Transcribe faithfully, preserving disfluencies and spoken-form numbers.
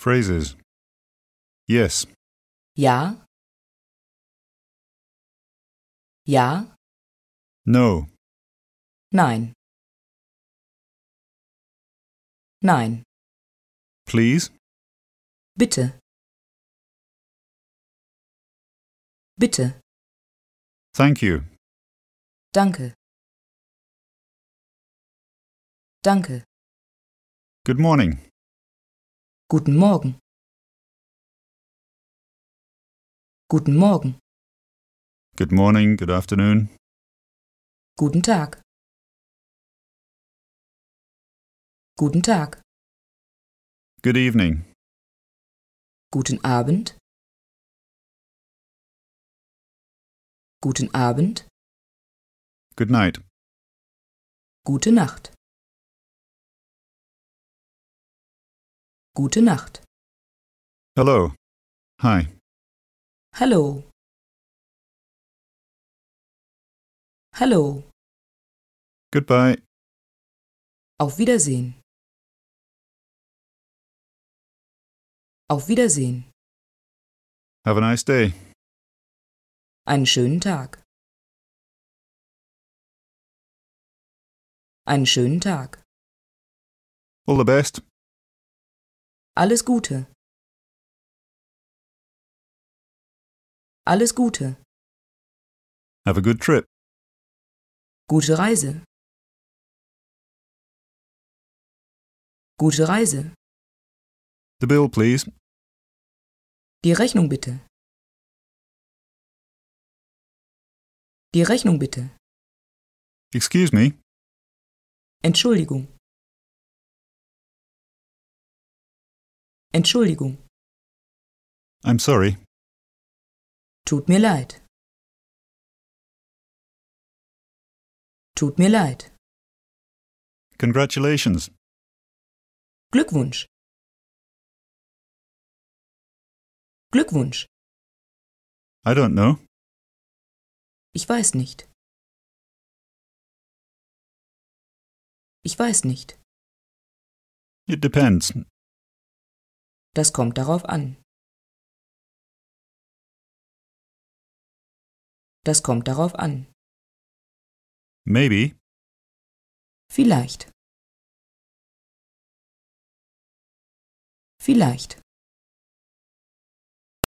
Phrases. Yes. Ja. Ja. No. Nein. Nein. Please. Bitte. Bitte. Thank you. Danke. Danke. Good morning. Guten Morgen. Guten Morgen. Good morning. Good afternoon. Guten Tag. Guten Tag. Good evening. Guten Abend. Guten Abend. Good night. Gute Nacht. Gute Nacht. Hello. Hi. Hallo. Hallo. Goodbye. Auf Wiedersehen. Auf Wiedersehen. Have a nice day. Einen schönen Tag. Einen schönen Tag. All the best. Alles Gute. Alles Gute. Have a good trip. Gute Reise. Gute Reise. The bill, please. Die Rechnung bitte. Die Rechnung bitte. Excuse me. Entschuldigung. Entschuldigung. I'm sorry. Tut mir leid. Tut mir leid. Congratulations. Glückwunsch. Glückwunsch. I don't know. Ich weiß nicht. Ich weiß nicht. It depends. Das kommt darauf an. Das kommt darauf an. Maybe. Vielleicht. Vielleicht.